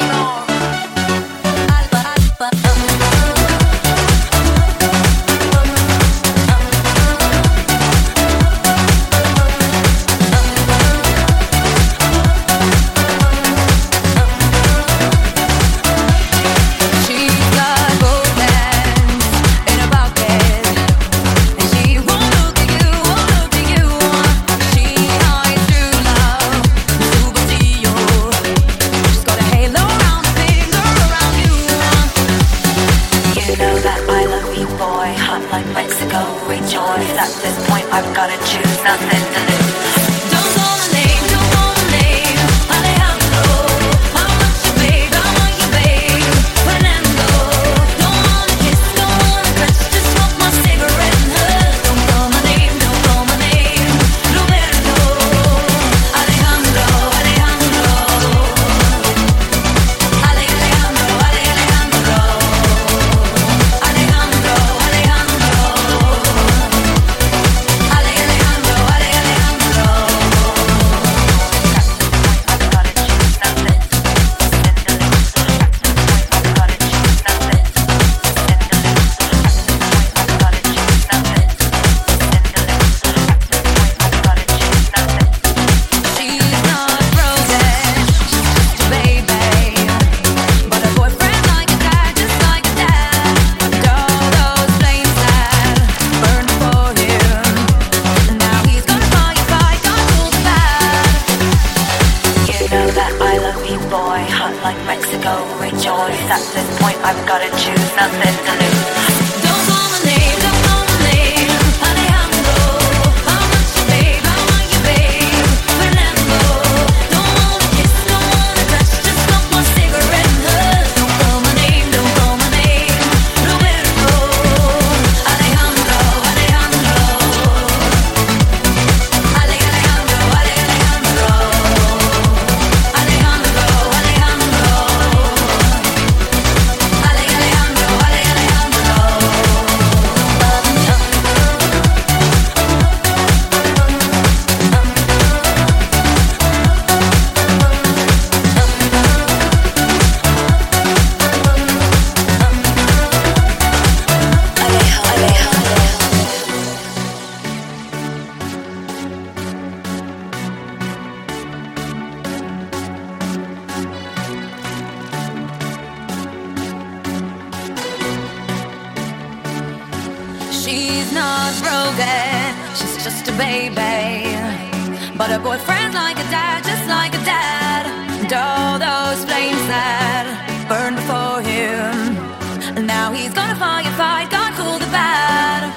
She's not broken, she's just a baby. But her boyfriend's like a dad, just like a dad. And all those flames that burned before him, and now he's gonna fight, God cool the bad.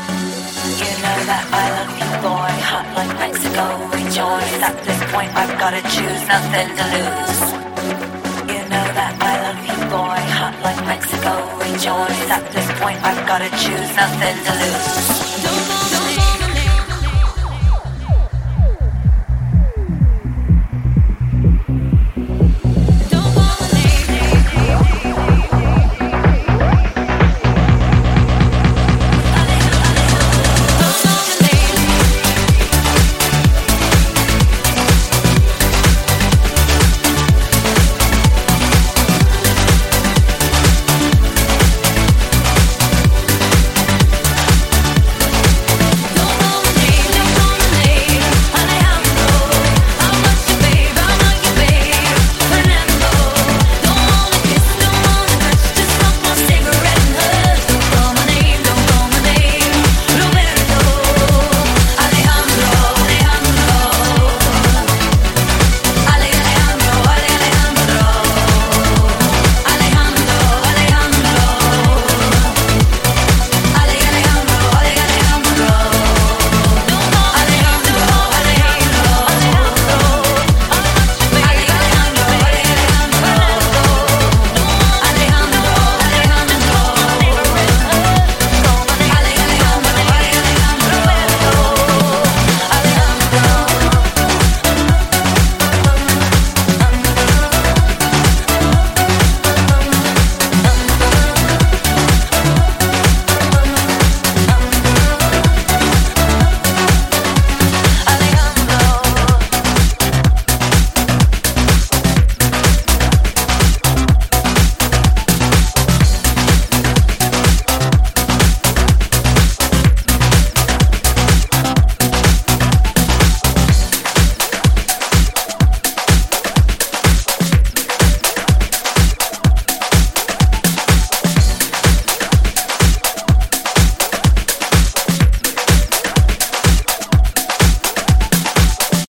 You know that I love you, boy, hot like Mexico, rejoice. At this point I've gotta choose, nothing to lose. You know that I love you, boy, hot like Mexico, rejoice. At this point I've gotta choose, nothing to lose. Don't